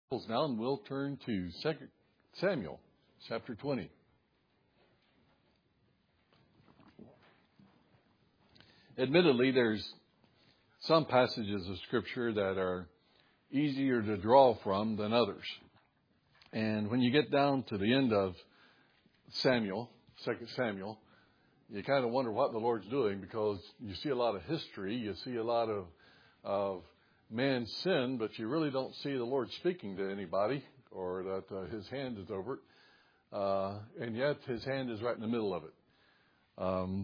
Now, and we'll turn to 2 Samuel chapter 20. Admittedly, there's some passages of Scripture that are easier to draw from than others. And when you get down to the end of Samuel, 2 Samuel, you kind of wonder what the Lord's doing, because you see a lot of history, you see a lot of man's sin, but you really don't see the Lord speaking to anybody, or that his hand is over it. And yet his hand is right in the middle of it.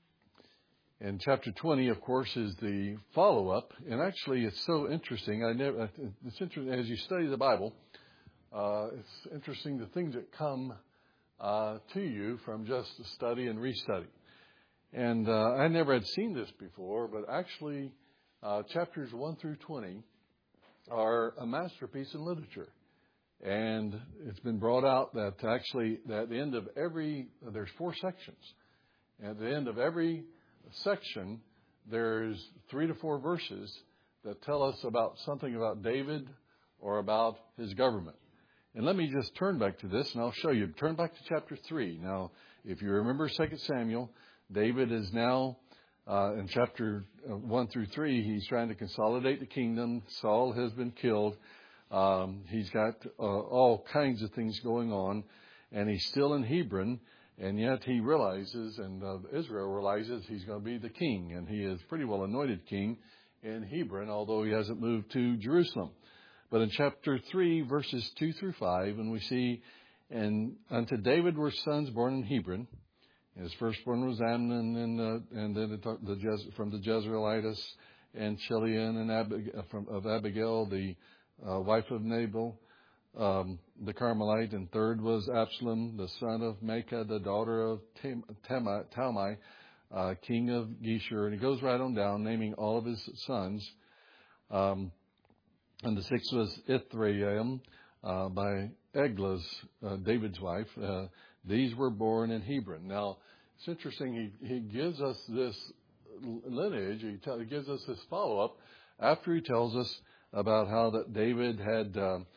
And chapter 20, of course, is the follow-up. And actually, it's so interesting. It's interesting as you study the Bible. It's interesting the things that come to you from just study and restudy. And I never had seen this before, but actually, chapters 1 through 20 are a masterpiece in literature. And it's been brought out that actually, at the end of there's 4 sections. At the end of every section, there's 3 to 4 verses that tell us about something about David or about his government. And let me just turn back to this, and I'll show you. Turn back to chapter 3. Now, if you remember 2 Samuel, David is now, in chapter 1 through 3, he's trying to consolidate the kingdom. Saul has been killed. He's got all kinds of things going on, and he's still in Hebron. And yet he realizes, and Israel realizes, he's going to be the king. And he is pretty well anointed king in Hebron, although he hasn't moved to Jerusalem. But in chapter 3, verses 2 through 5, and we see, and unto David were sons born in Hebron. His firstborn was Amnon, and then from the Jezreelites, and Chilean, and of Abigail, the wife of Nabal, the Carmelite, and third was Absalom, the son of Maacah, the daughter of Talmai, king of Geshur. And he goes right on down, naming all of his sons. And the sixth was Ithream, by Eglah's, David's wife. These were born in Hebron. Now, it's interesting. He gives us this lineage. He gives us this follow-up after he tells us about how that David had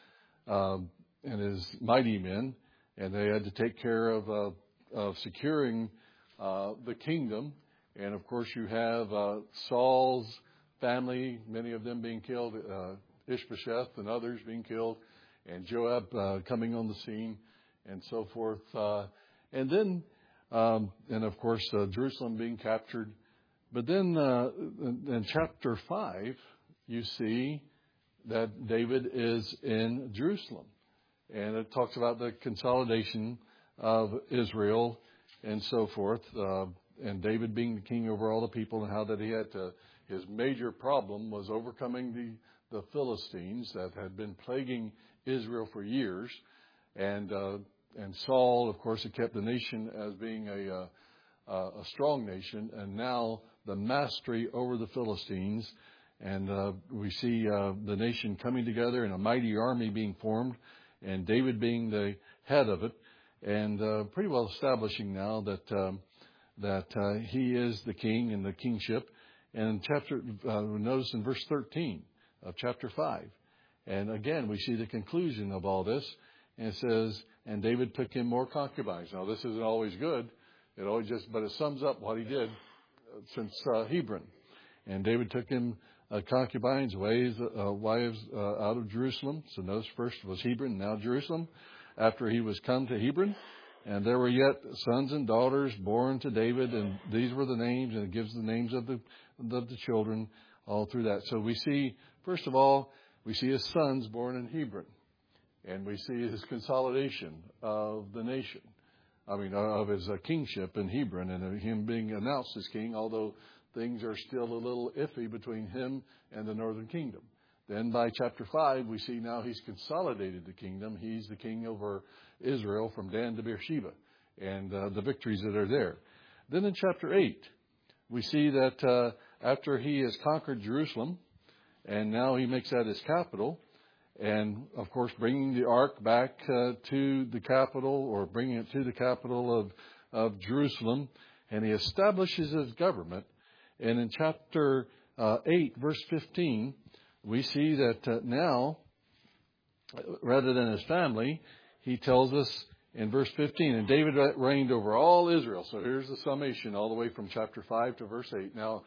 and his mighty men, and they had to take care of securing the kingdom. And of course, you have Saul's family, many of them being killed, Ishbosheth and others being killed, and Joab coming on the scene, and so forth. And then, and of course, Jerusalem being captured. But then in chapter 5, you see that David is in Jerusalem. And it talks about the consolidation of Israel and so forth. And David being the king over all the people, and how that he had his major problem was overcoming the Philistines that had been plaguing Israel for years. And Saul, of course, had kept the nation as being a strong nation. And now the mastery over the Philistines. And we see the nation coming together and a mighty army being formed, and David being the head of it, and pretty well establishing now that he is the king and the kingship. And notice in verse 13 of chapter 5, and again we see the conclusion of all this, and it says, "And David took him more concubines." Now this isn't always good; but it sums up what he did since Hebron. And David took him concubines, wives out of Jerusalem. So notice first was Hebron, now Jerusalem, after he was come to Hebron. And there were yet sons and daughters born to David, and these were the names, and it gives the names of the children all through that. So we see, first of all, we see his sons born in Hebron, and we see his consolidation of the nation. Of his kingship in Hebron, and him being announced as king, although things are still a little iffy between him and the northern kingdom. Then by chapter 5, we see now he's consolidated the kingdom. He's the king over Israel from Dan to Beersheba, and the victories that are there. Then in chapter 8, we see that after he has conquered Jerusalem, and now he makes that his capital, and of course bringing the ark back to the capital, or bringing it to the capital of Jerusalem, and he establishes his government. And in chapter 8, verse 15, we see that now rather than his family, he tells us in verse 15, and David reigned over all Israel. So here's the summation all the way from chapter 5 to verse 8. Now,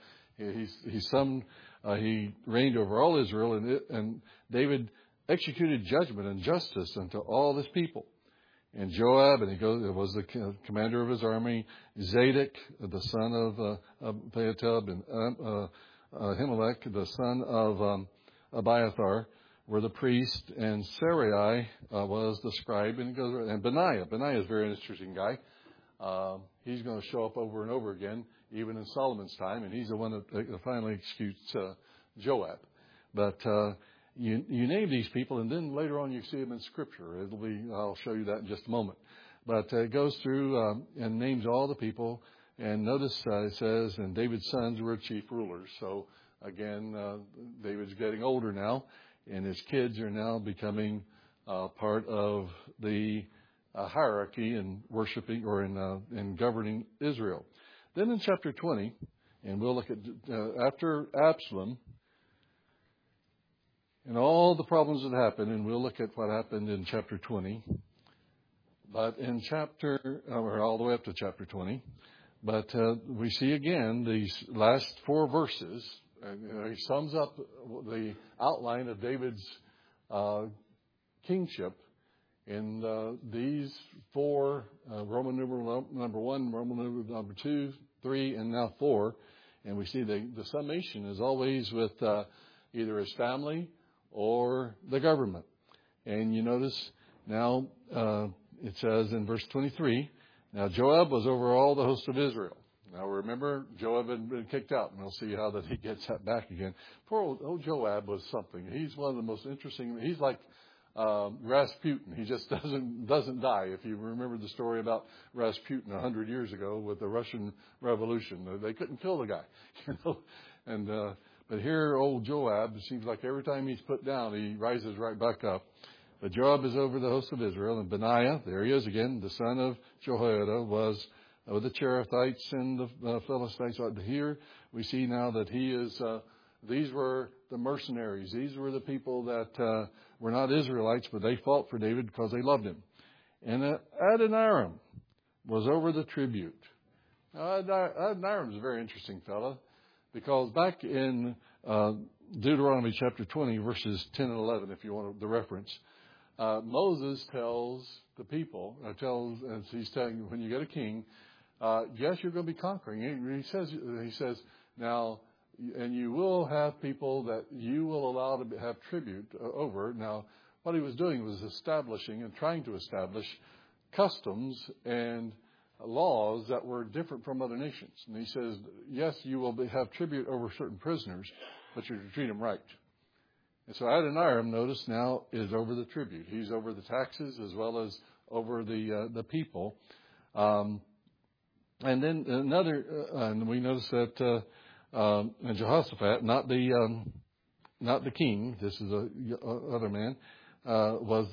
he reigned over all Israel, and David executed judgment and justice unto all this people. And Joab, and it was the commander of his army, Zadok, the son of Abiathar, and Ahimelech, the son of Abiathar, were the priest, and Sarai was the scribe, and Benaiah. Benaiah is a very interesting guy. He's going to show up over and over again, even in Solomon's time, and he's the one that finally executes Joab. But you name these people, and then later on you see them in Scripture. I'll show you that in just a moment. But it goes through and names all the people, and notice it says, and David's sons were chief rulers. So again, David's getting older now, and his kids are now becoming part of the hierarchy in worshiping or in governing Israel. Then in chapter 20, and we'll look at after Absalom and all the problems that happened, and we'll look at what happened in chapter 20. But in or all the way up to chapter 20, but we see again these last 4 verses. He sums up the outline of David's kingship in these 4, Roman numeral number 1, Roman numeral number 2, 3, and now 4. And we see the summation is always with either his family or the government. And you notice now it says in verse 23, now Joab was over all the host of Israel. Now remember, Joab had been kicked out, and we'll see how that he gets that back again. Poor old Joab was something. He's one of the most interesting. He's like Rasputin. He just doesn't die. If you remember the story about Rasputin 100 years ago with the Russian Revolution, they couldn't kill the guy, you know. And but here, old Joab, it seems like every time he's put down, he rises right back up. But Joab is over the host of Israel, and Benaiah, there he is again, the son of Jehoiada, was with the Cherethites and the Philistines. Here we see now that he is, these were the mercenaries. These were the people that were not Israelites, but they fought for David because they loved him. And Adoniram was over the tribute. Now, Adoniram is a very interesting fellow, because back in Deuteronomy chapter 20, verses 10 and 11, if you want the reference, Moses tells the people, as he's telling, when you get a king, yes, you're going to be conquering. He says, now, and you will have people that you will allow to have tribute over. Now, what he was doing was establishing and trying to establish customs and laws that were different from other nations. And he says, yes, you will have tribute over certain prisoners, but you're to treat them right. And so Adoniram, notice now, is over the tribute. He's over the taxes as well as over the people. And then and we notice that Jehoshaphat, not the king, this is a other man, was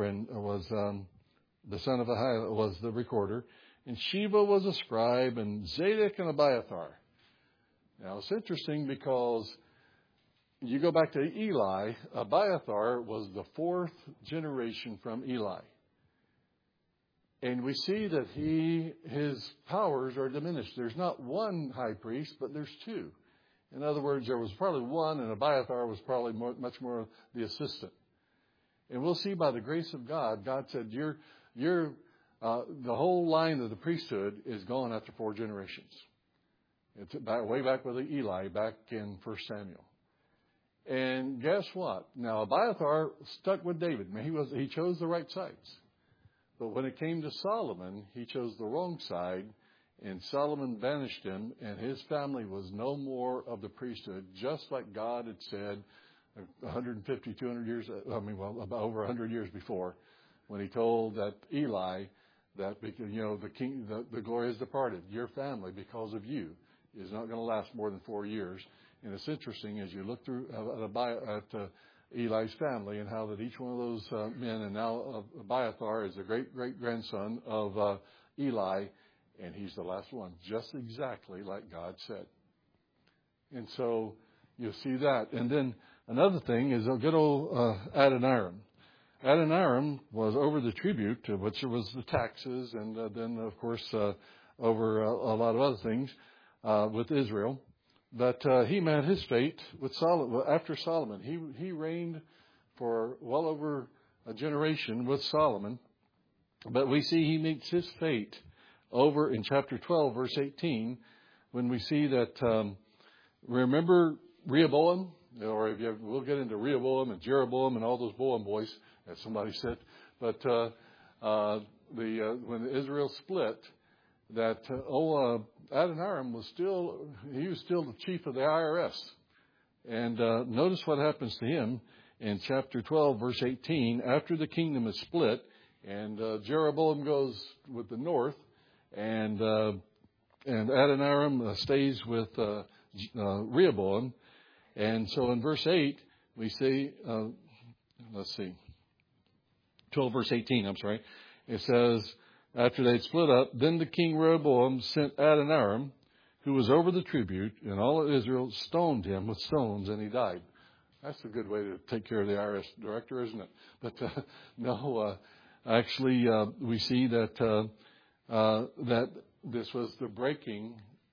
the son of Ahiah, was the recorder, and Sheba was a scribe, and Zadok and Abiathar. Now it's interesting because you go back to Eli. Abiathar was the 4th generation from Eli. And we see that his powers are diminished. There's not one high priest, but there's 2. In other words, there was probably one, and Abiathar was probably much more the assistant. And we'll see by the grace of God, God said, the whole line of the priesthood is gone after 4 generations. It's way back with Eli, back in 1 Samuel. And guess what? Now, Abiathar stuck with David. He chose the right sides. But when it came to Solomon, he chose the wrong side, and Solomon banished him, and his family was no more of the priesthood, just like God had said 150, 200 years, about over 100 years before, when he told that Eli, that, the glory has departed. Your family, because of you, is not going to last more than 4 years. And it's interesting as you look through at Eli's family and how that each one of those men, and now Abiathar is the great-great-grandson of Eli, and he's the last one, just exactly like God said. And so you'll see that. And then another thing is a good old Adoniram. Adoniram was over the tribute, which was the taxes, and then, of course, over a lot of other things with Israel. But he met his fate with Solomon. After Solomon, he reigned for well over a generation with Solomon. But we see he meets his fate over in chapter 12, verse 18, when we see that, remember Rehoboam? Or we'll get into Rehoboam and Jeroboam and all those Boam boys, as somebody said. But when Israel split, that Adoniram was still the chief of the IRS. And notice what happens to him in chapter 12, verse 18. After the kingdom is split, and Jeroboam goes with the north, and Adoniram stays with Rehoboam. And so in verse 8, we see, 12 verse 18, it says, after they'd split up, then the king Rehoboam sent Adoniram, who was over the tribute, and all of Israel stoned him with stones, and he died. That's a good way to take care of the IRS director, isn't it? But actually, we see that that this was the breaking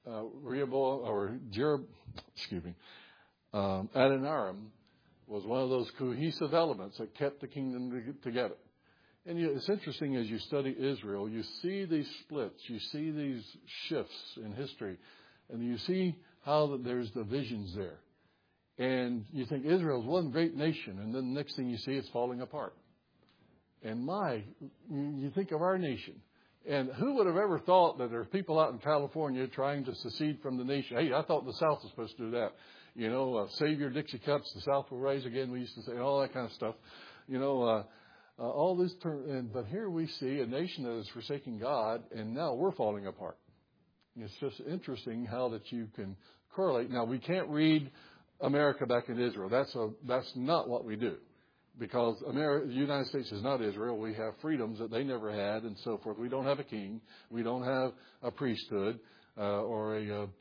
Adoniram was one of those cohesive elements that kept the kingdom together. And it's interesting as you study Israel, you see these splits, you see these shifts in history, and you see how there's divisions there. And you think Israel's one great nation, and then the next thing you see, it's falling apart. And you think of our nation. And who would have ever thought that there's people out in California trying to secede from the nation? Hey, I thought the South was supposed to do that. Save your Dixie cups, the South will rise again. We used to say all that kind of stuff. All this but here we see a nation that is forsaking God, and now we're falling apart. It's just interesting how that you can correlate. Now, we can't read America back into Israel. That's not what we do, because the United States is not Israel. We have freedoms that they never had, and so forth. We don't have a king. We don't have a priesthood or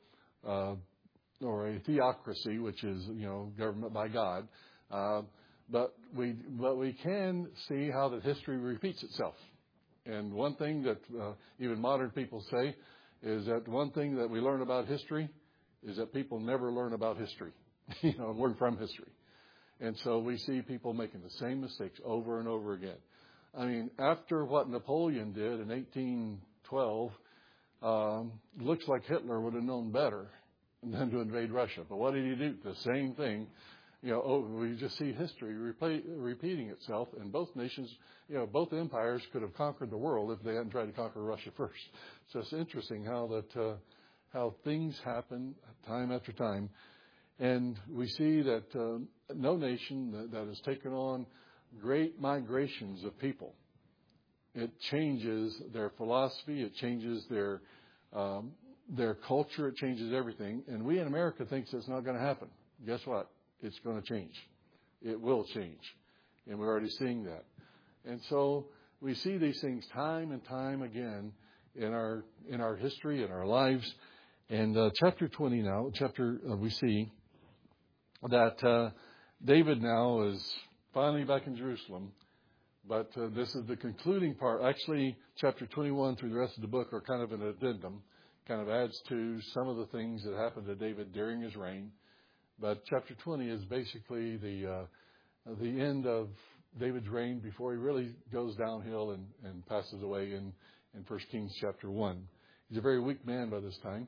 a theocracy, which is government by God. But we can see how that history repeats itself. And one thing that even modern people say is that one thing that we learn about history is that people never learn about history, learn from history. And so we see people making the same mistakes over and over again. I mean, after what Napoleon did in 1812, looks like Hitler would have known better than to invade Russia. But what did he do? The same thing. We just see history repeating itself, and both nations, both empires could have conquered the world if they hadn't tried to conquer Russia first. So it's interesting how things happen time after time. And we see that no nation that has taken on great migrations of people, it changes their philosophy, it changes their culture, it changes everything. And we in America think it's not going to happen. Guess what? It's going to change. It will change. And we're already seeing that. And so we see these things time and time again in our history, in our lives. And chapter 20 now, we see that David now is finally back in Jerusalem. But this is the concluding part. Actually, chapter 21 through the rest of the book are kind of an addendum. Kind of adds to some of the things that happened to David during his reign. But chapter 20 is basically the end of David's reign before he really goes downhill and passes away in 1 Kings chapter 1. He's a very weak man by this time.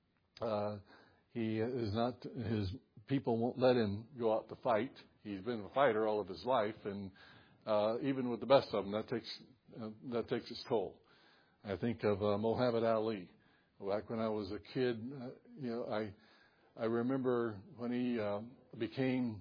He is not, his people won't let him go out to fight. He's been a fighter all of his life, and even with the best of them, that takes its toll. I think of Muhammad Ali. Back when I was a kid, I remember when he became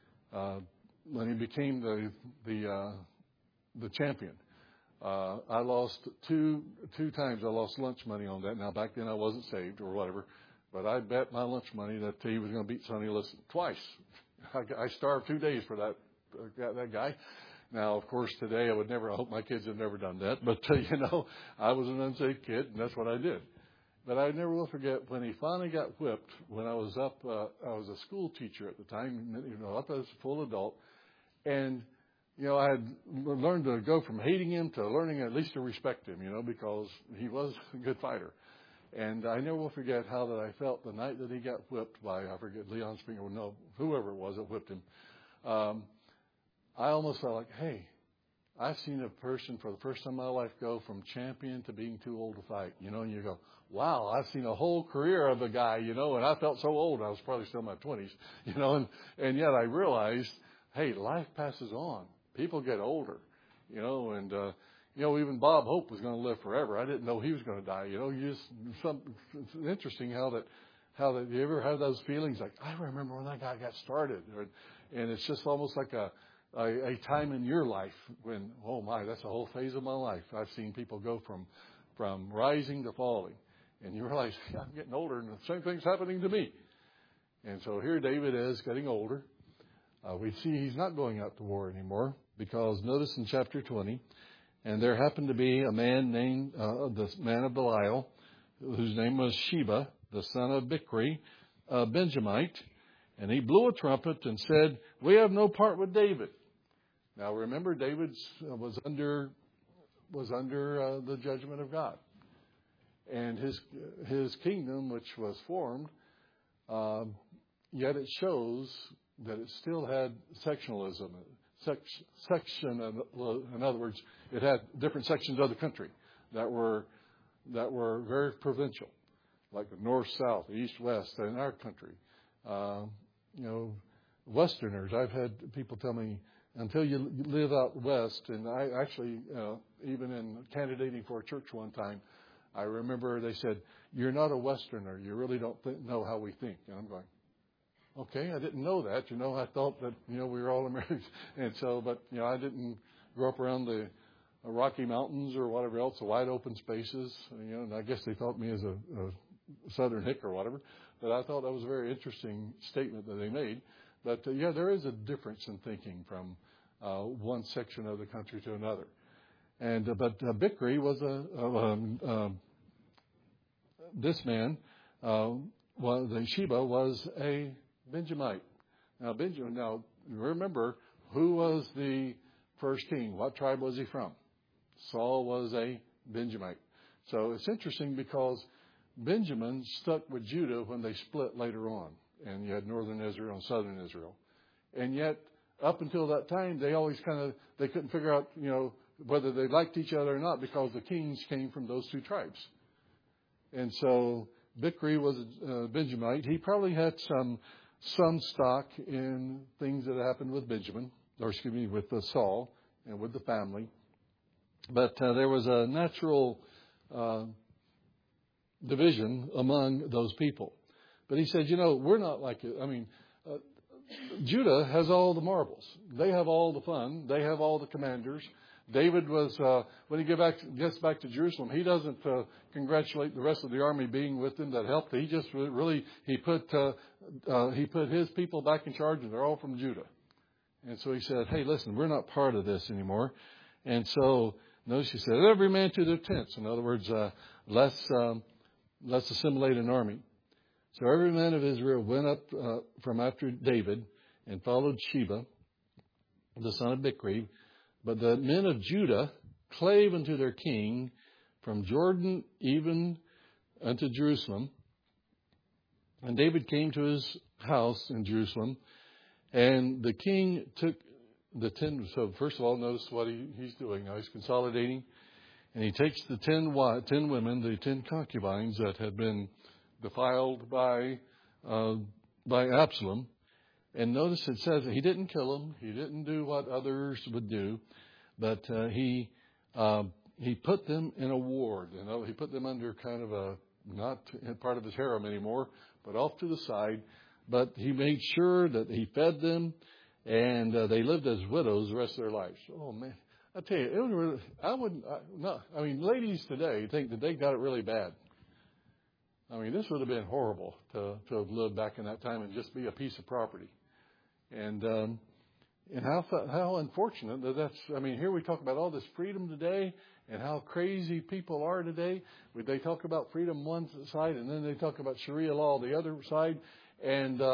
the champion. I lost two times. I lost lunch money on that. Now back then I wasn't saved or whatever, but I bet my lunch money that he was going to beat Sonny Liston twice. I starved 2 days for that guy. Now, of course, today I hope my kids have never done that, but I was an unsaved kid, and that's what I did. But I never will forget when he finally got whipped. When I was up, I was a school teacher at the time, up as a full adult, and I had learned to go from hating him to learning at least to respect him, because he was a good fighter. And I never will forget how that I felt the night that he got whipped by, I forget, Leon Springer, no, whoever it was that whipped him. I almost felt like, hey, I've seen a person for the first time in my life go from champion to being too old to fight, and you go, wow, I've seen a whole career of a guy, and I felt so old. I was probably still in my 20s, and yet I realized, hey, life passes on. People get older, and even Bob Hope was going to live forever. I didn't know he was going to die. It's interesting how that you ever have those feelings like, I remember when that guy got started, and it's just almost like a time in your life when, oh my, that's a whole phase of my life. I've seen people go from rising to falling, and you realize, I'm getting older, and the same thing's happening to me. And so here David is getting older. We see he's not going out to war anymore, because notice in chapter 20, and there happened to be a man named, the man of Belial, whose name was Sheba, the son of Bichri, a Benjamite, and he blew a trumpet and said, we have no part with David. Now remember, David was under the judgment of God, and his kingdom, which was formed, yet it shows that it still had sectionalism. In other words, it had different sections of the country that were very provincial, like the north, south, east, west, in our country. Westerners. I've had people tell me, until you live out west, and I actually, even in candidating for a church one time, I remember they said, you're not a Westerner. You really don't know how we think. And I'm going, okay, I didn't know that. I thought that, we were all Americans. And so, but, I didn't grow up around the Rocky Mountains or whatever else, the wide open spaces. And I guess they thought me as a Southern hick or whatever. But I thought that was a very interesting statement that they made. But, there is a difference in thinking from one section of the country to another. And but Bichri was this man, Sheba was a Benjamite. Now, remember, who was the first king? What tribe was he from? Saul was a Benjamite. So it's interesting because Benjamin stuck with Judah when they split later on. And you had northern Israel and southern Israel. And yet, up until that time, they always they couldn't figure out, whether they liked each other or not, because the kings came from those two tribes. And so Bichri was a Benjamite. He probably had some stock in things that happened with with Saul and with the family. But there was a natural division among those people. But he said, we're not like it. Judah has all the marbles. They have all the fun. They have all the commanders. David was, when he gets back to Jerusalem, he doesn't congratulate the rest of the army being with him that helped. He just he put his people back in charge, and they're all from Judah. And so he said, hey, listen, we're not part of this anymore. And so notice he said, every man to their tents. In other words, let's assimilate an army. So every man of Israel went up from after David and followed Sheba, the son of Bichri. But the men of Judah clave unto their king from Jordan even unto Jerusalem. And David came to his house in Jerusalem, and the king took the 10. So first of all, notice what he's doing. Now he's consolidating, and he takes the 10 women, the 10 concubines that had been defiled by Absalom. And notice it says that he didn't kill them. He didn't do what others would do, but he put them in a ward. He put them under kind of not part of his harem anymore, but off to the side. But he made sure that he fed them, and they lived as widows the rest of their lives. Oh man, I tell you, ladies today think that they got it really bad. This would have been horrible to have lived back in that time and just be a piece of property. And how unfortunate that's. Here we talk about all this freedom today and how crazy people are today. They talk about freedom one side, and then they talk about Sharia law the other side. And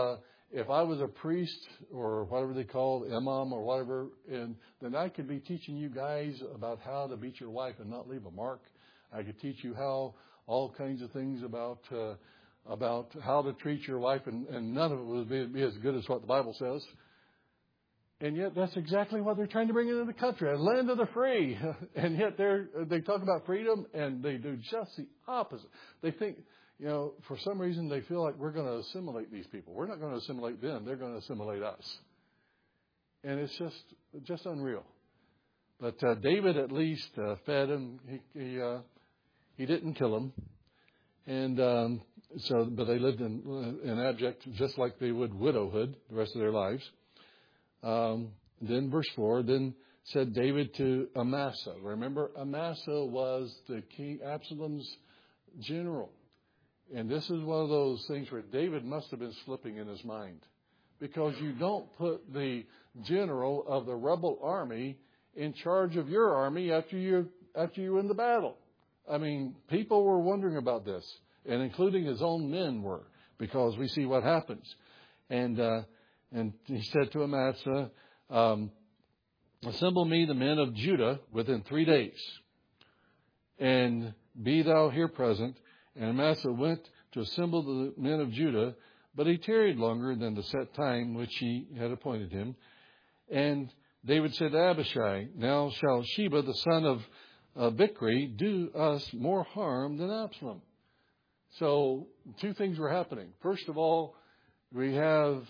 if I was a priest or whatever they call it, imam or whatever, and then I could be teaching you guys about how to beat your wife and not leave a mark. I could teach you how all kinds of things about how to treat your wife, and none of it would be as good as what the Bible says. And yet that's exactly what they're trying to bring into the country, a land of the free. And yet they talk about freedom, and they do just the opposite. They think, for some reason they feel like we're going to assimilate these people. We're not going to assimilate them. They're going to assimilate us. And it's just unreal. But David at least fed him. He didn't kill him. And but they lived in abject, just like they would widowhood the rest of their lives. Then verse 4, then said David to Amasa. Remember, Amasa was the king, Absalom's general. And this is one of those things where David must have been slipping in his mind. Because you don't put the general of the rebel army in charge of your army after you win the battle. I mean, people were wondering about this, and including his own men were, because we see what happens. And he said to Amasa, assemble me the men of Judah within 3 days, and be thou here present. And Amasa went to assemble the men of Judah, but he tarried longer than the set time which he had appointed him. And David said to Abishai, now shall Sheba the son of Bichri do us more harm than Absalom. So 2 things were happening. First of all, we have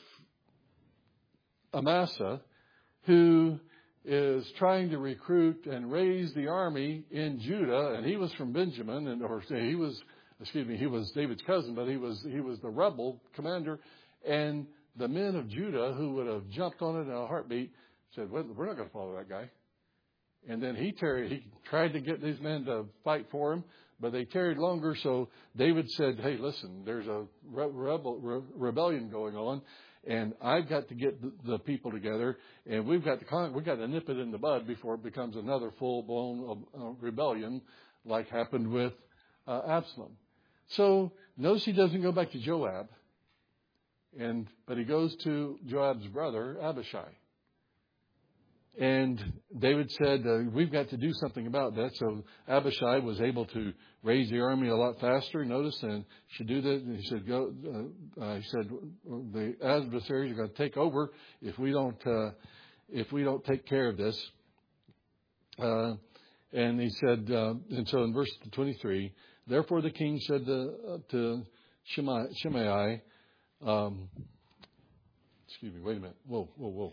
Amasa, who is trying to recruit and raise the army in Judah, and he was from Benjamin, he was David's cousin, but he was the rebel commander, and the men of Judah, who would have jumped on it in a heartbeat, said, well, we're not going to follow that guy. And then he tried to get these men to fight for him, but they tarried longer. So David said, hey, listen, there's a rebellion going on, and I've got to get the people together, and we've got to nip it in the bud before it becomes another full-blown rebellion like happened with Absalom. So notice he doesn't go back to Joab, but he goes to Joab's brother, Abishai. And David said, we've got to do something about that. So Abishai was able to raise the army a lot faster. Notice, and should do that. And he said, "Go." He said, "The adversaries are going to take over if we don't take care of this." And he said, and so in verse 23, therefore the king said to Shimei, excuse me, wait a minute, whoa.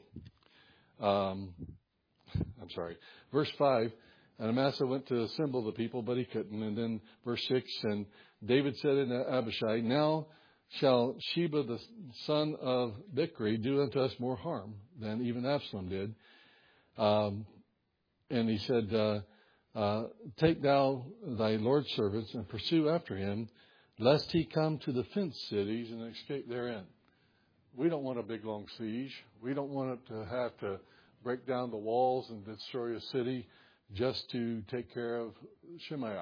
I'm sorry. Verse 5, and Amasa went to assemble the people, but he couldn't. And then verse 6, and David said unto Abishai, now shall Sheba the son of Bichri do unto us more harm than even Absalom did. And he said, take thou thy Lord's servants and pursue after him, lest he come to the fenced cities and escape therein. We don't want a big, long siege. We don't want it to have to break down the walls and destroy a city just to take care of Sheba.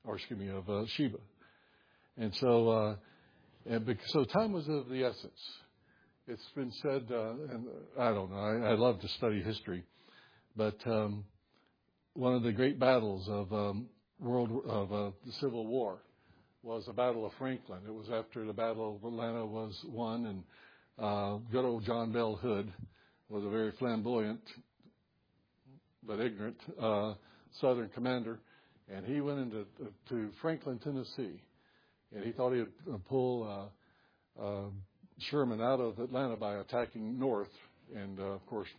And so, so time was of the essence. It's been said, and I don't know, I love to study history, but one of the great battles of the Civil War was the Battle of Franklin. It was after the Battle of Atlanta was won, and good old John Bell Hood was a very flamboyant but ignorant Southern commander, and he went into Franklin, Tennessee, and he thought he would pull Sherman out of Atlanta by attacking north, and of course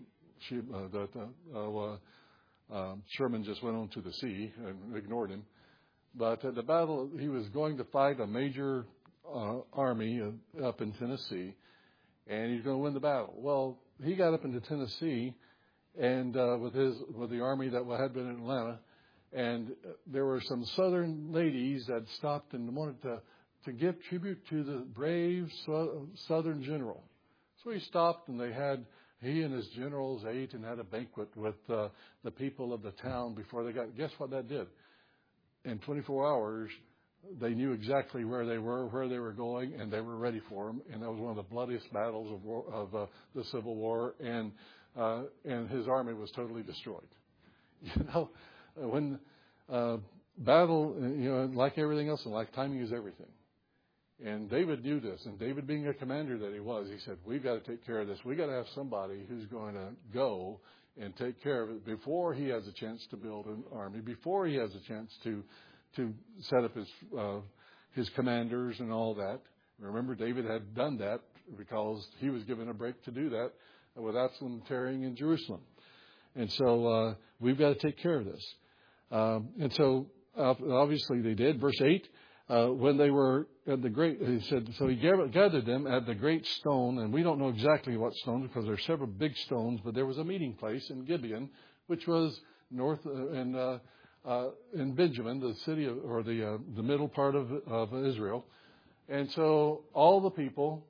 Sherman just went on to the sea and ignored him. But at the battle, he was going to fight a major army up in Tennessee, and he's going to win the battle. Well, he got up into Tennessee, and with the army that had been in Atlanta, and there were some Southern ladies that stopped and wanted to give tribute to the brave Southern general. So he stopped, and he and his generals ate and had a banquet with the people of the town before they got. Guess what that did? In 24 hours, They knew exactly where they were going, and they were ready for them. And that was one of the bloodiest battles of the Civil War. And his army was totally destroyed. You know, when battle, you know, like everything else in life, timing is everything. And David knew this. And David, being a commander that he was, he said, we've got to take care of this. We've got to have somebody who's going to go and take care of it before he has a chance to build an army, before he has a chance to set up his commanders and all that. Remember, David had done that because he was given a break to do that with Absalom tarrying in Jerusalem. And so we've got to take care of this. And so obviously they did. Verse 8, when they were at the great, he said, so he gathered them at the great stone, and we don't know exactly what stone because there are several big stones, but there was a meeting place in Gibeon, which was north in Benjamin, the city or the middle part of Israel. And so all the people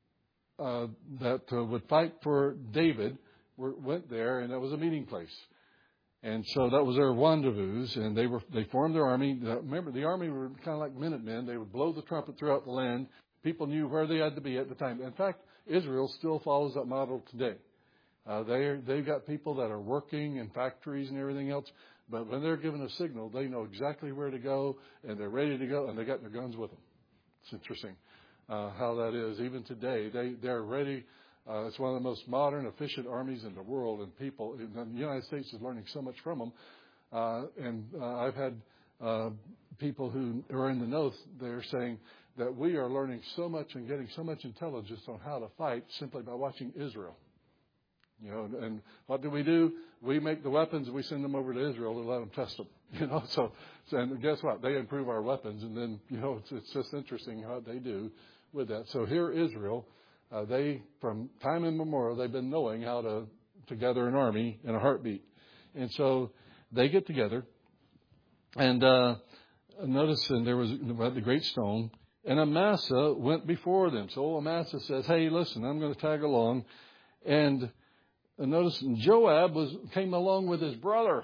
that would fight for David went there, and that was a meeting place. And so that was their rendezvous, and they formed their army. Remember, the army were kind of like Minutemen. They would blow the trumpet throughout the land. People knew where they had to be at the time. In fact, Israel still follows that model today. They've got people that are working in factories and everything else, but when they're given a signal, they know exactly where to go, and they're ready to go, and they got their guns with them. It's interesting how that is. Even today, they're ready. It's one of the most modern, efficient armies in the world, and people in the United States is learning so much from them. And I've had people who are in the know. They're saying that we are learning so much and getting so much intelligence on how to fight simply by watching Israel. You know, and what do? We make the weapons and we send them over to Israel to let them test them. You know, so and guess what? They improve our weapons, and then it's just interesting how they do with that. So here, Israel. They, from time immemorial, they've been knowing how to gather an army in a heartbeat. And so they get together. And notice, and there was the great stone, and Amasa went before them. So Amasa says, hey, listen, I'm going to tag along. And notice Joab came along with his brother.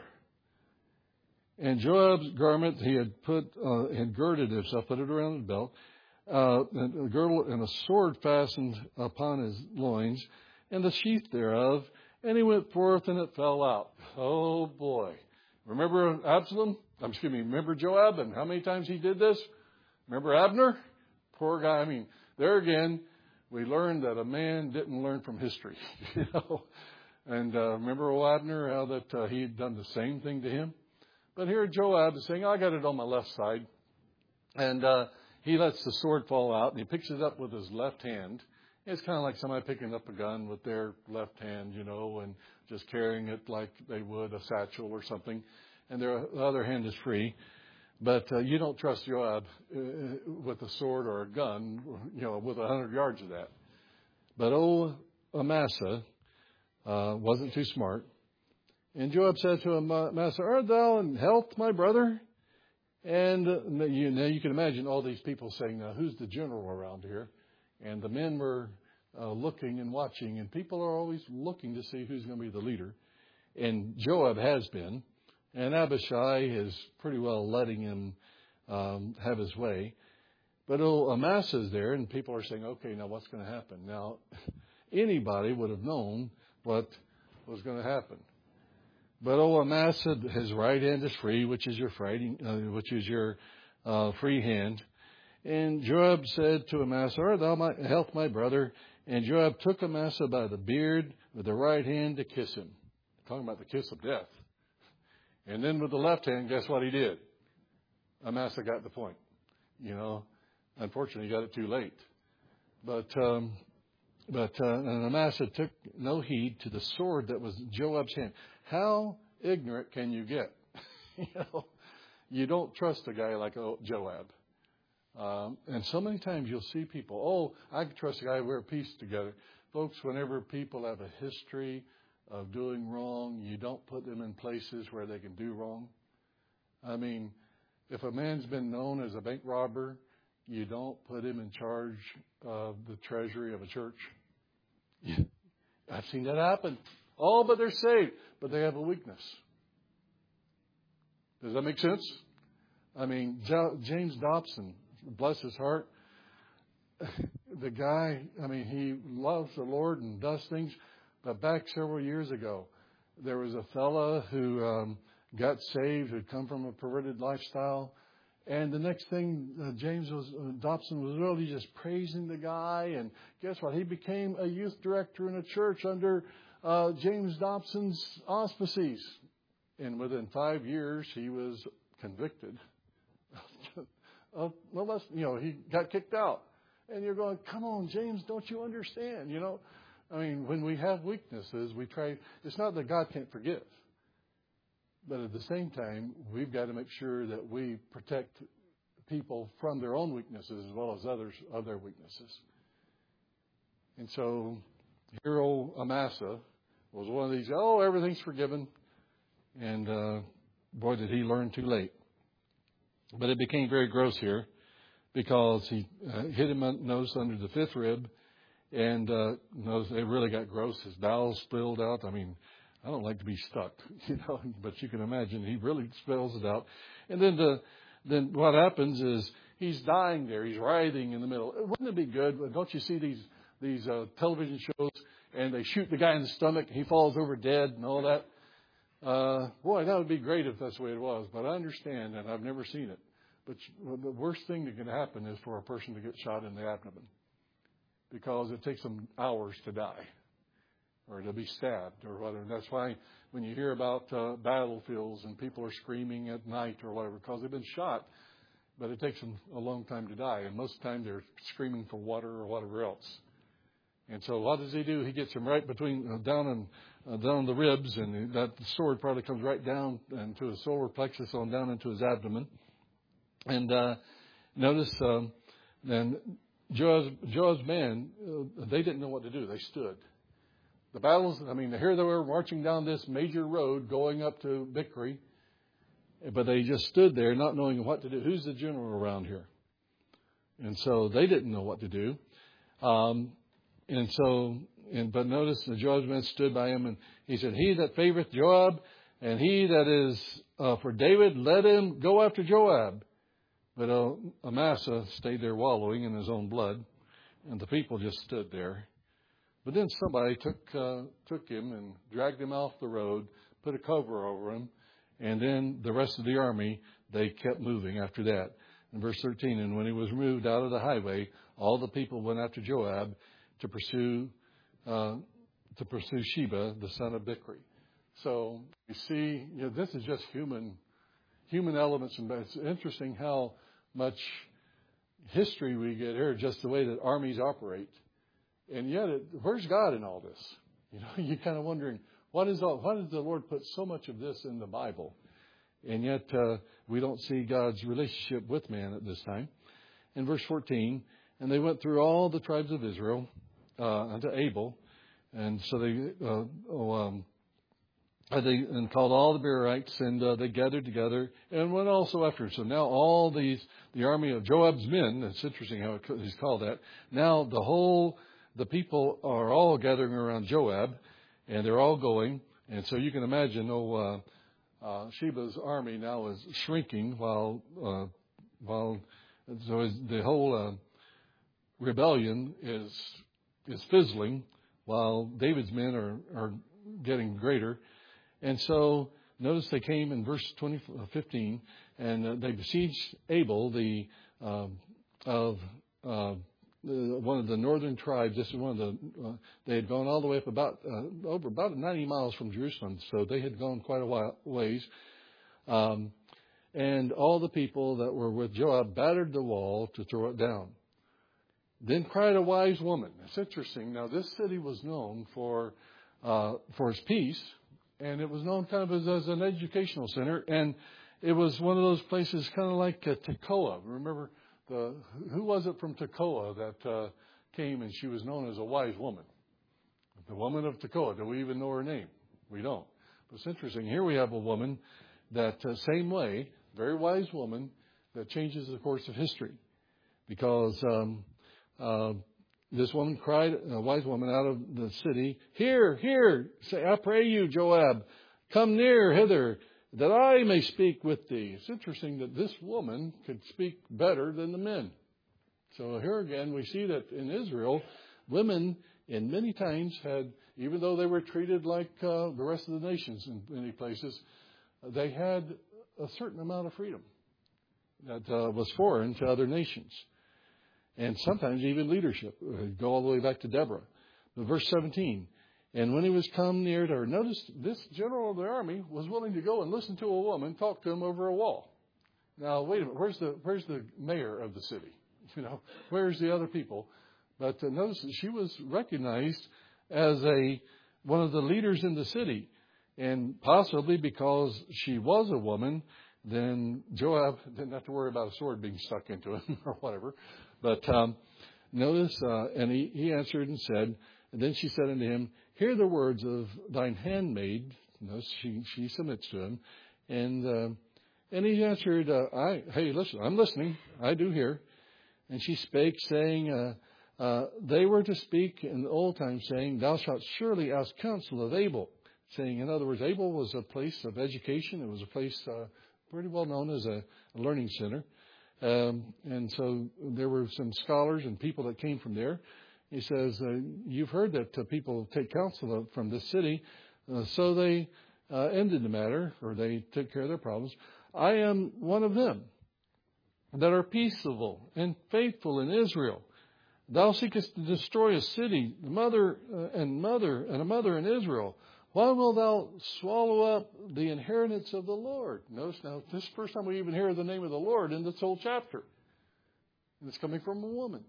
And Joab's garment he had had girded himself, put it around his belt. And a girdle and a sword fastened upon his loins, and the sheath thereof, and he went forth, and it fell out. Oh boy! Remember remember Joab, and how many times he did this? Remember Abner? Poor guy. I mean, there again, we learned that a man didn't learn from history, you know. And remember old Abner, how that he had done the same thing to him. But here Joab is saying, I got it on my left side, and he lets the sword fall out, and he picks it up with his left hand. It's kind of like somebody picking up a gun with their left hand, you know, and just carrying it like they would a satchel or something. And the other hand is free. But you don't trust Joab with a sword or a gun, you know, with 100 yards of that. But old Amasa wasn't too smart. And Joab said to Amasa, art thou in health, my brother? And you can imagine all these people saying, now, who's the general around here? And the men were looking and watching, and people are always looking to see who's going to be the leader. And Joab has been, and Abishai is pretty well letting him have his way. But Amasa's there, and people are saying, okay, now what's going to happen? Now, anybody would have known what was going to happen. But Amasa, his right hand is free, which is your free hand. And Joab said to Amasa, art thou my health, my brother? And Joab took Amasa by the beard with the right hand to kiss him. Talking about the kiss of death. And then with the left hand, guess what he did? Amasa got the point. You know, unfortunately, he got it too late. But Amasa took no heed to the sword that was in Joab's hand. How ignorant can you get? You don't trust a guy like Joab. And so many times you'll see people, I can trust a guy, we're at peace together. Folks, whenever people have a history of doing wrong, you don't put them in places where they can do wrong. I mean, if a man's been known as a bank robber, you don't put him in charge of the treasury of a church. I've seen that happen. But they're saved, but they have a weakness. Does that make sense? I mean, James Dobson, bless his heart, the guy, I mean, he loves the Lord and does things. But back several years ago, there was a fella who got saved, who'd come from a perverted lifestyle. And the next thing, Dobson was really just praising the guy. And guess what? He became a youth director in a church under James Dobson's auspices. And within 5 years, he was convicted. He got kicked out. And you're going, come on, James, don't you understand? I mean, when we have weaknesses, we try. It's not that God can't forgive. But at the same time, we've got to make sure that we protect people from their own weaknesses as well as others of their weaknesses. And so, hero Amasa was one of these, everything's forgiven. And boy, did he learn too late. But it became very gross here because he hit him nose under the fifth rib. And notice it really got gross. His bowels spilled out. I mean, I don't like to be stuck, but you can imagine he really spills it out. And then what happens is he's dying there. He's writhing in the middle. Wouldn't it be good? Don't you see these television shows and they shoot the guy in the stomach and he falls over dead and all that? Boy, that would be great if that's the way it was. But I understand, and I've never seen it. But the worst thing that can happen is for a person to get shot in the abdomen because it takes them hours to die. Or to be stabbed or whatever. And that's why when you hear about battlefields and people are screaming at night or whatever, because they've been shot, but it takes them a long time to die. And most of the time they're screaming for water or whatever else. And so what does he do? He gets him right between down the ribs, and that sword probably comes right down into his solar plexus on down into his abdomen. And notice then Joab's men, they didn't know what to do. They stood. The battles, here they were marching down this major road going up to Bichri, but they just stood there not knowing what to do. Who's the general around here? And so they didn't know what to do. But notice the Joab's men stood by him, and he said, he that favoreth Joab, and he that is for David, let him go after Joab. But Amasa stayed there wallowing in his own blood, and the people just stood there. But then somebody took him and dragged him off the road, put a cover over him, and then the rest of the army, they kept moving after that. In verse 13, and when he was removed out of the highway, all the people went after Joab to pursue Sheba, the son of Bichri. So you see, this is just human elements, and it's interesting how much history we get here, just the way that armies operate. And yet, where's God in all this? You're kind of wondering, why does the Lord put so much of this in the Bible? And yet, we don't see God's relationship with man at this time. In verse 14, and they went through all the tribes of Israel unto Abel, and so they called all the Berites, and they gathered together and went also after. So now the army of Joab's men, it's interesting how he's called that. Now the people are all gathering around Joab, and they're all going. And so you can imagine, Sheba's army now is shrinking while the whole rebellion is fizzling, while David's men are getting greater. And so notice they came in verse 15, and they besieged Abel, one of the northern tribes. This is one of the. They had gone all the way up about 90 miles from Jerusalem, so they had gone quite a ways. And all the people that were with Joab battered the wall to throw it down. Then cried a wise woman. It's interesting. Now this city was known for its peace, and it was known kind of as an educational center, and it was one of those places kind of like Tekoa. Remember? Who was it from Tekoa that came, and she was known as a wise woman? The woman of Tekoa. Do we even know her name? We don't. But it's interesting. Here we have a woman that same way, very wise woman, that changes the course of history. Because this woman cried, a wise woman out of the city, Here, say, I pray you, Joab, come near hither, that I may speak with thee. It's interesting that this woman could speak better than the men. So here again, we see that in Israel, women in many times had, even though they were treated like the rest of the nations in many places, they had a certain amount of freedom that was foreign to other nations. And sometimes even leadership. Go all the way back to Deborah. But verse 17, and when he was come near to her, notice this general of the army was willing to go and listen to a woman talk to him over a wall. Now, wait a minute, where's the mayor of the city? Where's the other people? But notice that she was recognized as one of the leaders in the city. And possibly because she was a woman, then Joab didn't have to worry about a sword being stuck into him or whatever. But notice, and he answered and said, and then she said unto him, hear the words of thine handmaid. Notice she submits to him. And he answered, hey, listen, I'm listening. I do hear. And she spake, saying, they were to speak in the old time, saying, thou shalt surely ask counsel of Abel. Saying, in other words, Abel was a place of education. It was a place pretty well known as a learning center. And so there were some scholars and people that came from there. He says, you've heard that people take counsel from this city. So they ended the matter, or they took care of their problems. I am one of them that are peaceable and faithful in Israel. Thou seekest to destroy a city, a mother in Israel. Why wilt thou swallow up the inheritance of the Lord? Notice now, this is the first time we even hear the name of the Lord in this whole chapter. And it's coming from a woman.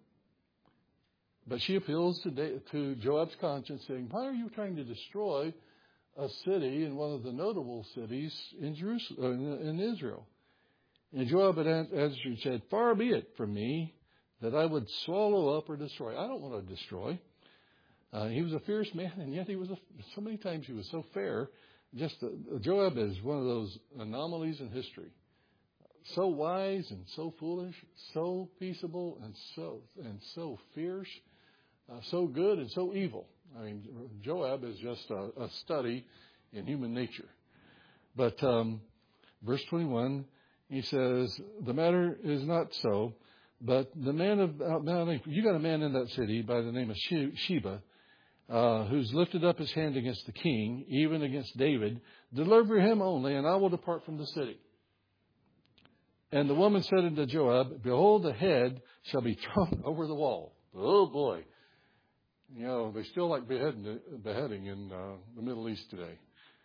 But she appeals to Joab's conscience, saying, why are you trying to destroy a city in one of the notable cities in in Israel? And Joab had answered and said, far be it from me that I would swallow up or destroy. I don't want to destroy. He was a fierce man, and yet so many times he was so fair. Joab is one of those anomalies in history. So wise and so foolish, so peaceable and so fierce, so good and so evil. I mean, Joab is just a study in human nature. But verse 21, he says, the matter is not so, but the man you got a man in that city by the name of Sheba, who's lifted up his hand against the king, even against David. Deliver him only, and I will depart from the city. And the woman said unto Joab, behold, the head shall be thrown over the wall. Oh, boy. They still like beheading in the Middle East today.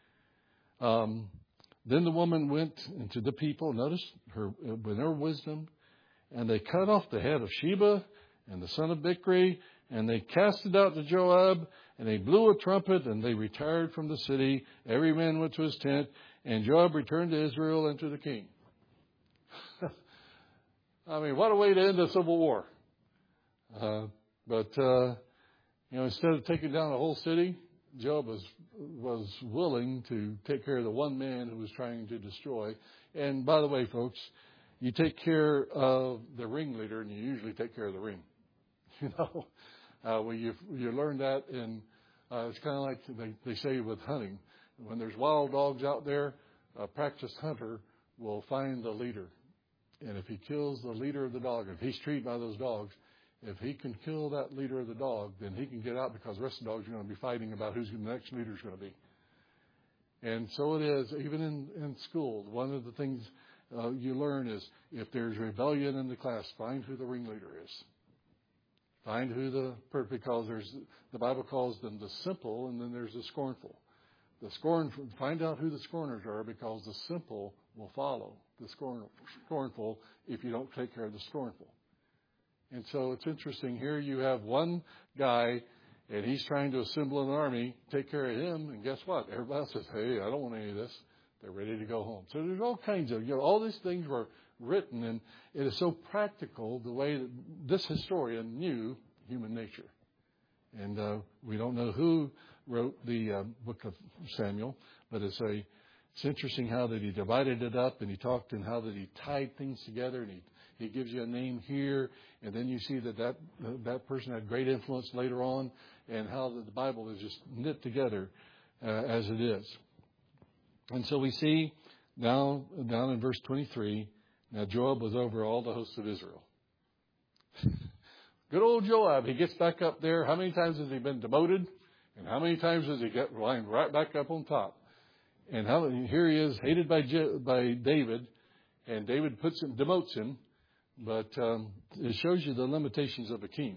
Then the woman went into the people, notice, with her wisdom, and they cut off the head of Sheba and the son of Bichri, and they cast it out to Joab, and they blew a trumpet, and they retired from the city. Every man went to his tent, and Joab returned to Israel and to the king. I mean, what a way to end a civil war. But instead of taking down the whole city, Joab was willing to take care of the one man who was trying to destroy. And by the way, folks, you take care of the ringleader, and you usually take care of the ring. You learn that, and it's kind of like they say with hunting. When there's wild dogs out there, a practiced hunter will find the leader. And if he kills the leader of the dog, if he's treated by those dogs, if he can kill that leader of the dog, then he can get out, because the rest of the dogs are going to be fighting about who's the next leader is going to be. And so it is, even in school. One of the things you learn is if there's rebellion in the class, find who the ringleader is. Find who because the Bible calls them the simple, and then there's the scornful. Find out who the scorners are, because the simple will follow the scornful if you don't take care of the scornful. And so it's interesting. Here you have one guy, and he's trying to assemble an army, take care of him, and guess what? Everybody else says, hey, I don't want any of this. They're ready to go home. So there's all kinds of, all these things were written, and it is so practical the way that this historian knew human nature. And we don't know who wrote the book of Samuel, but it's interesting how that he divided it up, and he talked and how that he tied things together, and he gives you a name here, and then you see that person had great influence later on, and how the Bible is just knit together as it is. And so we see Now, down in verse 23, now Joab was over all the hosts of Israel. Good old Joab, he gets back up there. How many times has he been demoted? And how many times does he get lined right back up on top? And here he is, hated by David, and David demotes him. But it shows you the limitations of a king.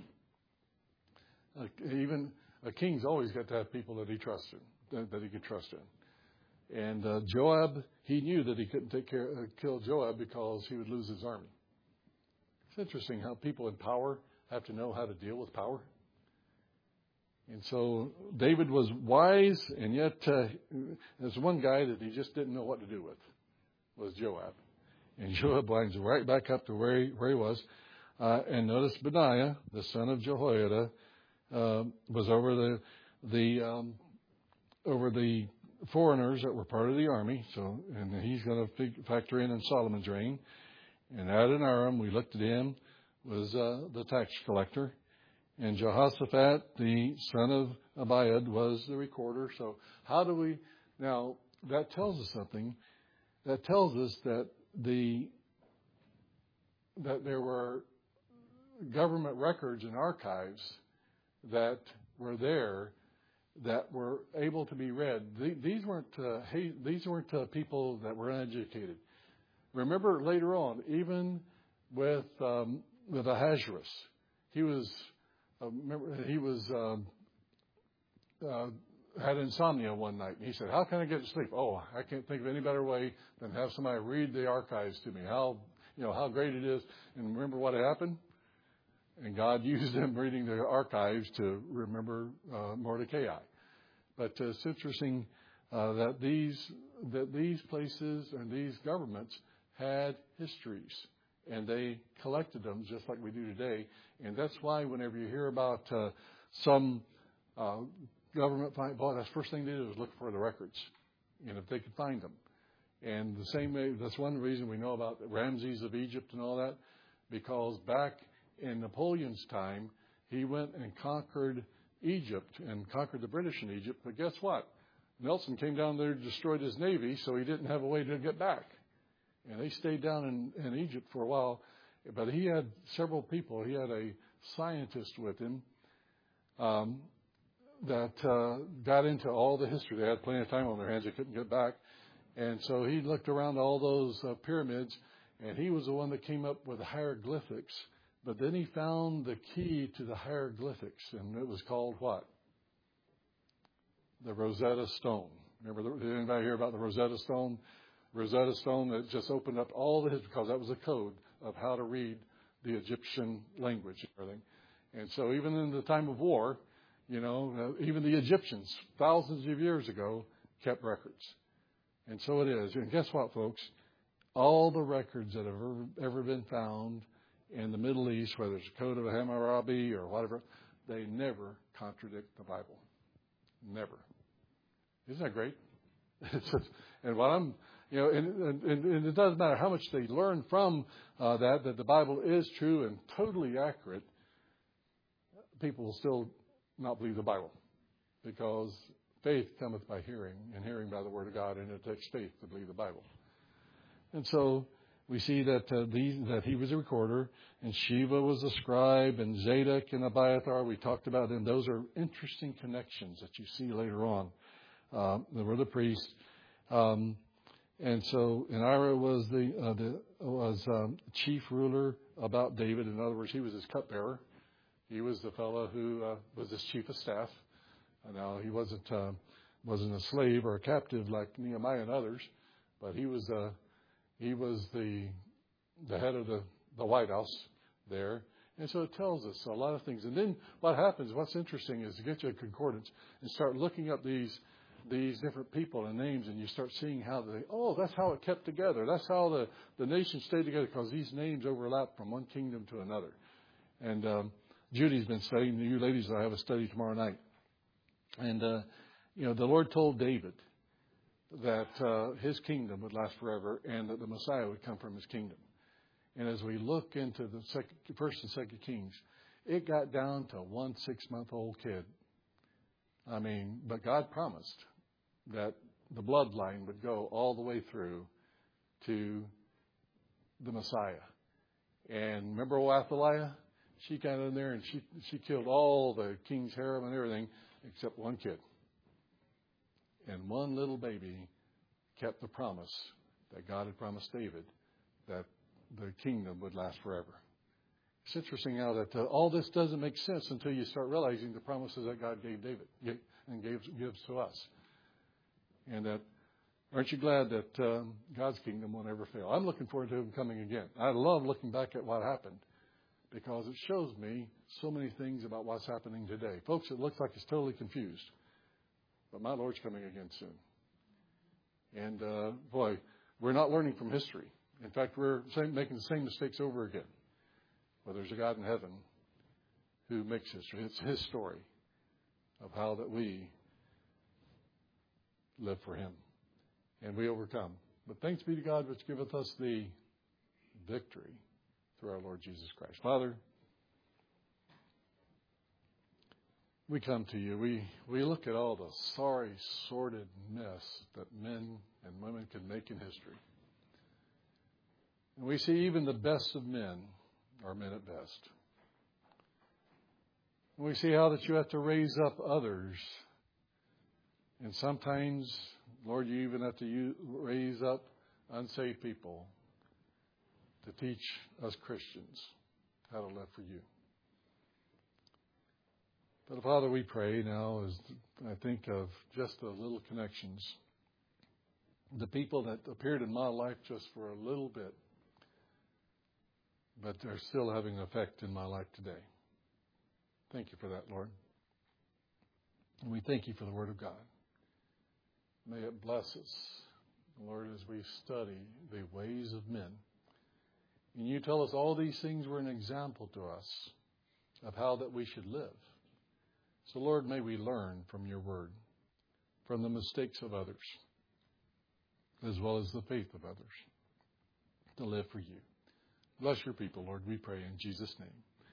Even a king's always got to have people that he trusts in, that he can trust in. And Joab, he knew that he couldn't kill Joab because he would lose his army. It's interesting how people in power have to know how to deal with power. And so David was wise, and yet there's one guy that he just didn't know what to do with, was Joab. And Joab winds right back up to where he was. And notice Benaiah, the son of Jehoiada, was over the foreigners that were part of the army. So, and he's going to factor in Solomon's reign. And Adoniram, we looked at him, was the tax collector. And Jehoshaphat, the son of Abiad, was the recorder. So how do we, now that tells us something. That tells us that there were government records and archives that were there that were able to be read. These weren't people that were uneducated. Remember later on, even with Ahasuerus, he had insomnia one night. And he said, "How can I get to sleep?" "Oh, I can't think of any better way than have somebody read the archives to me. How great it is." And remember what happened? And God used them reading the archives to remember Mordecai. But it's interesting that these places and these governments had histories, and they collected them just like we do today. And that's why whenever you hear about some government find, boy, that's the first thing they do is look for the records, and if they could find them. And the same way, that's one reason we know about Ramses of Egypt and all that, because back in Napoleon's time, he went and conquered Egypt and conquered the British in Egypt. But guess what? Nelson came down there and destroyed his navy, so he didn't have a way to get back. And they stayed down in Egypt for a while. But he had several people. He had a scientist with him that got into all the history. They had plenty of time on their hands. They couldn't get back. And so he looked around all those pyramids, and he was the one that came up with hieroglyphics. But then he found the key to the hieroglyphics, and it was called what? The Rosetta Stone. Remember, did anybody hear about the Rosetta Stone? Rosetta Stone that just opened up all the history, because that was a code of how to read the Egyptian language and everything. And so even in the time of war, even the Egyptians, thousands of years ago, kept records. And so it is. And guess what, folks? All the records that have ever been found in the Middle East, whether it's the Code of Hammurabi or whatever, they never contradict the Bible. Never. Isn't that great? And what and it doesn't matter how much they learn from that the Bible is true and totally accurate, people will still not believe the Bible, because faith cometh by hearing, and hearing by the Word of God, and it takes faith to believe the Bible. And so we see that he was a recorder, and Sheva was a scribe, and Zadok and Abiathar, we talked about them. Those are interesting connections that you see later on. They were the priests. And so, and Ira was chief ruler about David. In other words, he was his cupbearer. He was the fellow who was his chief of staff. Now, he wasn't a slave or a captive like Nehemiah and others, but he was the head of the White House there. And so it tells us a lot of things. And then what happens, what's interesting is to get you a concordance and start looking up these different people and names, and you start seeing how that's how it kept together. That's how the nation stayed together, because these names overlap from one kingdom to another. And Judy's been studying. You ladies, I have a study tomorrow night. And, the Lord told David that his kingdom would last forever, and that the Messiah would come from his kingdom. And as we look into the First and Second Kings, it got down to one 6-month-old kid. But God promised that the bloodline would go all the way through, to the Messiah. And remember Athaliah? She got in there and she killed all the king's harem and everything except one kid. And one little baby kept the promise that God had promised David that the kingdom would last forever. It's interesting now that all this doesn't make sense until you start realizing the promises that God gave David and gives to us. And that, aren't you glad that God's kingdom won't ever fail? I'm looking forward to Him coming again. I love looking back at what happened because it shows me so many things about what's happening today. Folks, it looks like it's totally confused. But my Lord's coming again soon. And, boy, we're not learning from history. In fact, we're making the same mistakes over again. Well, there's a God in heaven who makes history. It's His story of how that we live for Him. And we overcome. But thanks be to God which giveth us the victory through our Lord Jesus Christ. Father, we come to you. We look at all the sorry, sordid mess that men and women can make in history. And we see even the best of men are men at best. And we see how that you have to raise up others. And sometimes, Lord, you even have to raise up unsaved people to teach us Christians how to live for you. But Father, we pray now as I think of just the little connections, the people that appeared in my life just for a little bit, but they're still having an effect in my life today. Thank you for that, Lord. And we thank you for the Word of God. May it bless us, Lord, as we study the ways of men. And you tell us all these things were an example to us of how that we should live. So, Lord, may we learn from your word, from the mistakes of others, as well as the faith of others, to live for you. Bless your people, Lord, we pray in Jesus' name.